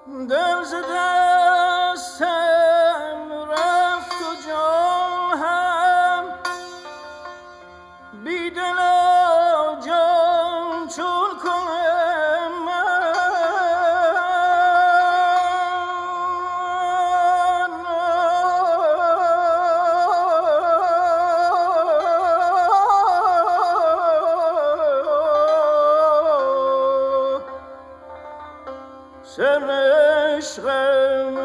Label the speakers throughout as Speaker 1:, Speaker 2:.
Speaker 1: دل ز دستم رفت و جان هم بی دل و جان چون کنم من سر عشقم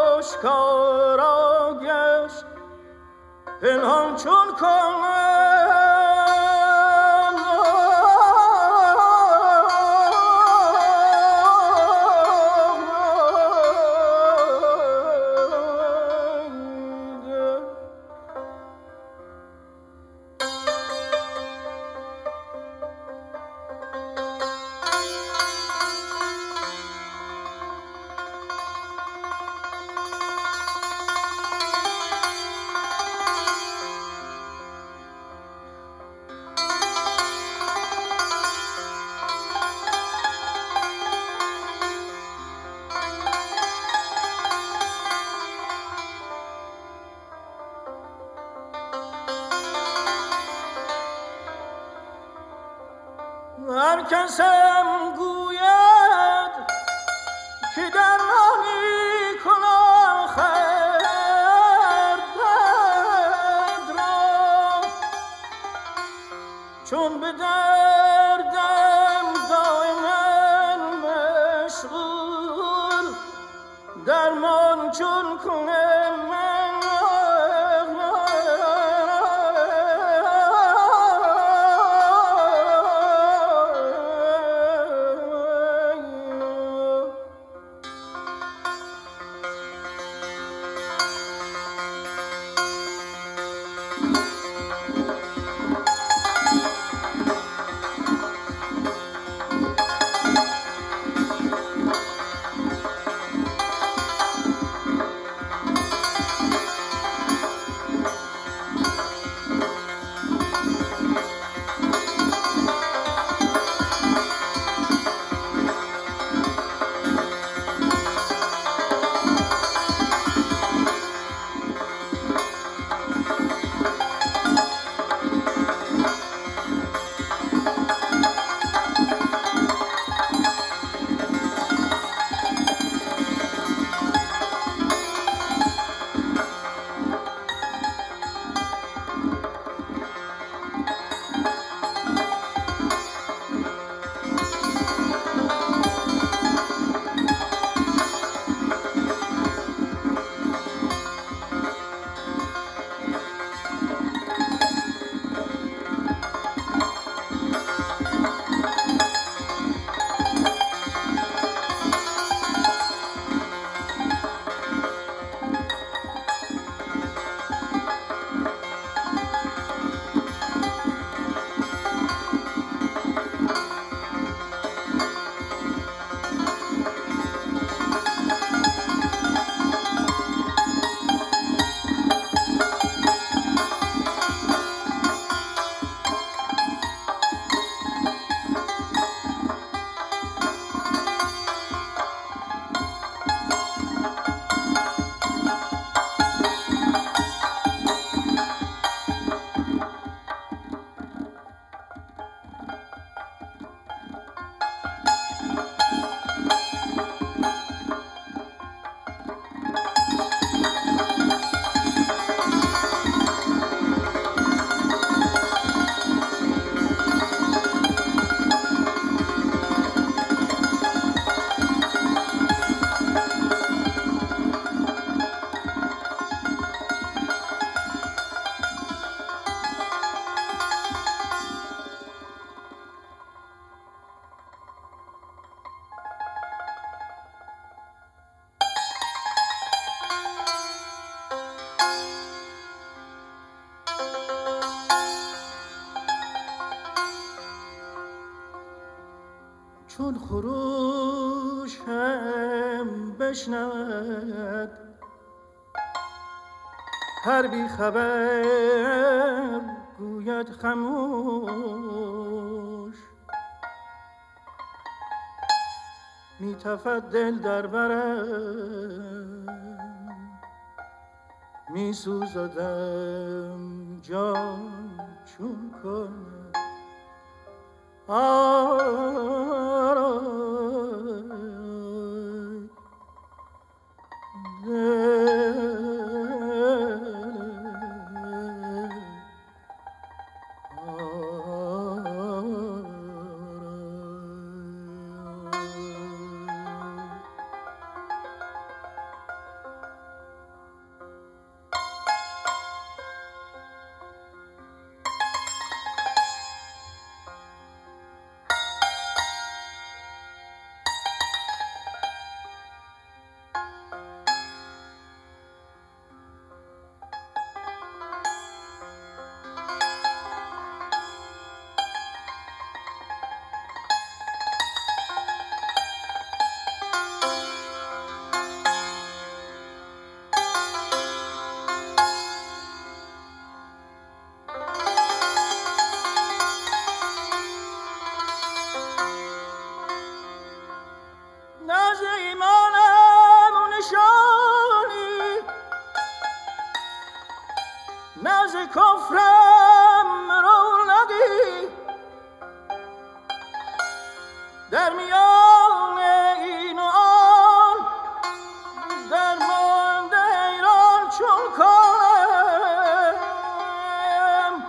Speaker 1: آشکارا گشت پنهان چون کنم هر کسم گوید که درمانی کن آخر درد را چون به دردم دائما مشغول درمان چون کنم من چون خروش هم بشنود هر بی خبر گوید خموش می تفد دل در برم، می سوزدم جان چون کنم. ناز کفرم رونقی در میان این و آن درمانده حیران چون کنم.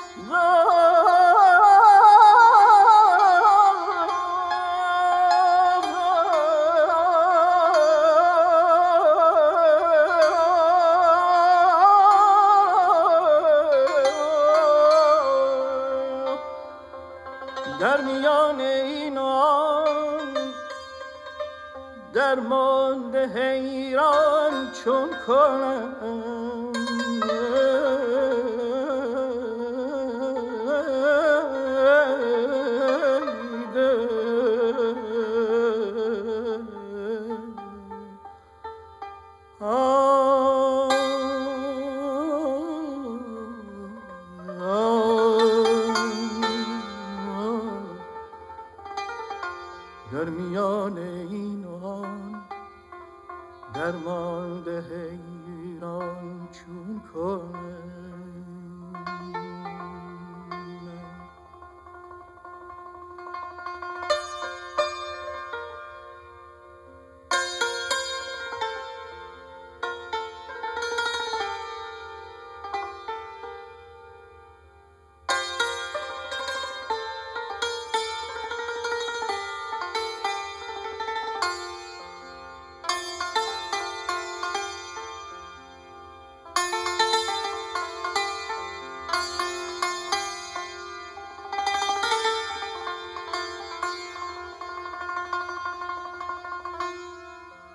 Speaker 1: در میان این و آن درمانده حیران چون کنم. در میان این و آن درمانده حیران چون کنم.